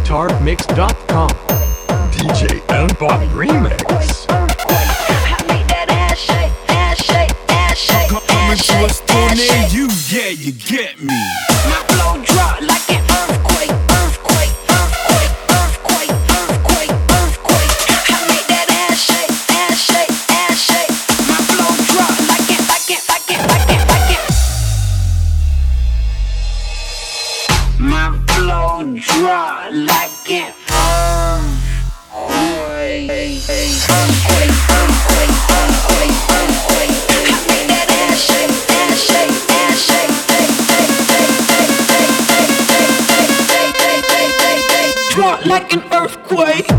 TartMix.com. DJ and Bob Remix. Coming to a store near you, yeah, you get me. My flow drop like an earthquake, earthquake, earthquake, earthquake, earthquake, earthquake. I make that ass shake, ass shake, ass shake. My flow drop like it, like it, like it, like it, like it. My flow drop like an earthquake, earthquake, earthquake, earthquake, earthquake. I make that ass shake, ass shake, ass shake. Drop like an earthquake.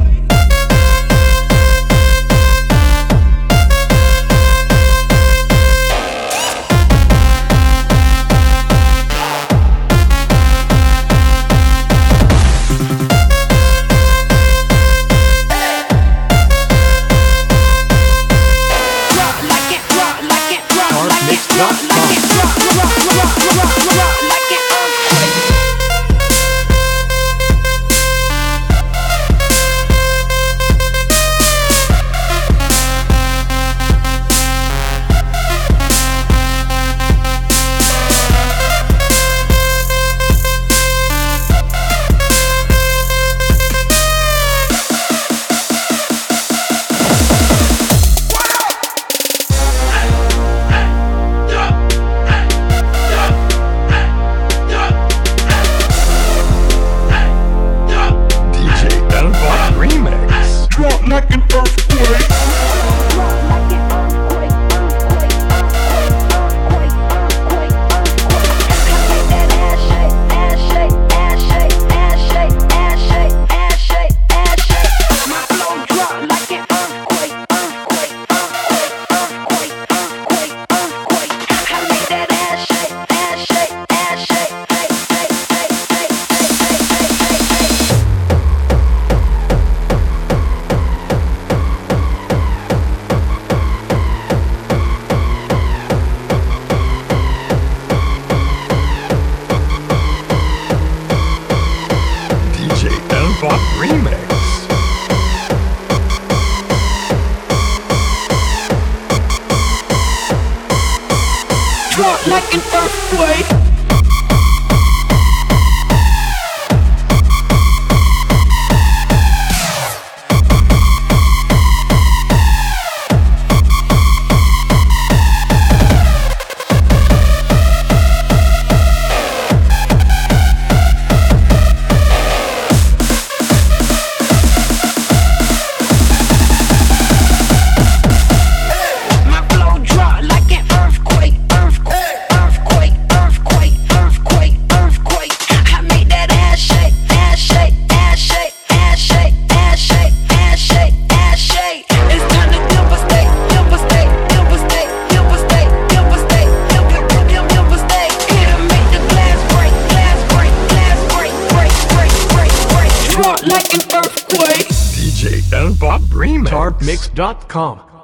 Like an earthquake. Bob Remix. Drop like an earthquake. Like an earthquake. DJ and Bob Remix. TartMix.com.